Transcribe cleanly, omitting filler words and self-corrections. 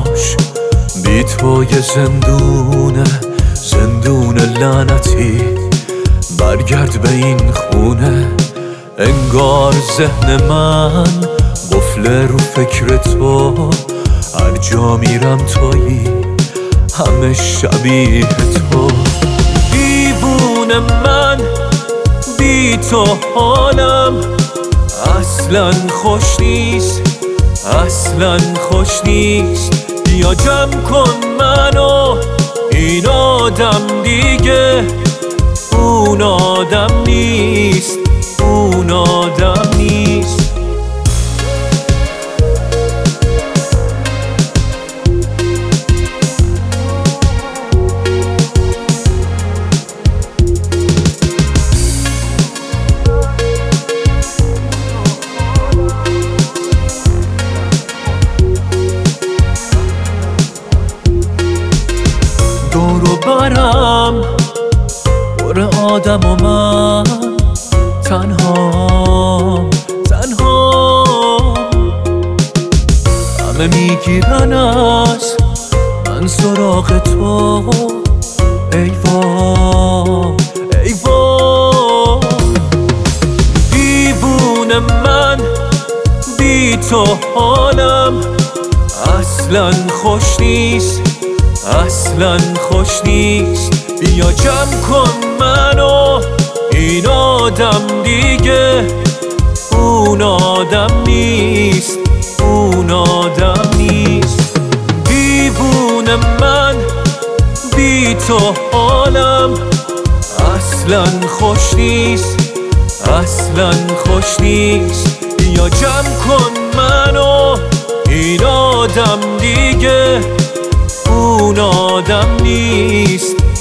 باش، بی تو یه زندون لعنتی. برگرد به این خونه، انگار ذهن من قفله رو فکر تو. هر جا میرم تویی، همه شبیه تو. دیوونه من، بی تو حالم اصلا خوش نیست، اصلا خوش نیست. بیا جمع کن منو، این آدم دیگه اون آدم نیست، اون آدم نیست. دورو برم پر آدم و من تنهام، همه میگیرن از من سراغ تو. ای وای ای وای، دیوونه من، بی تو حالم اصلا خوش نیست، اصلا خوش نیست. بیا جمع کن منو، این آدم دیگه اون آدم نیست، اون آدم نیست. دیوونه من، بی تو حالم اصلا خوش نیست، اصلا خوش نیست. بیا جمع کن منو، این آدم دیگه اون آدم نیست.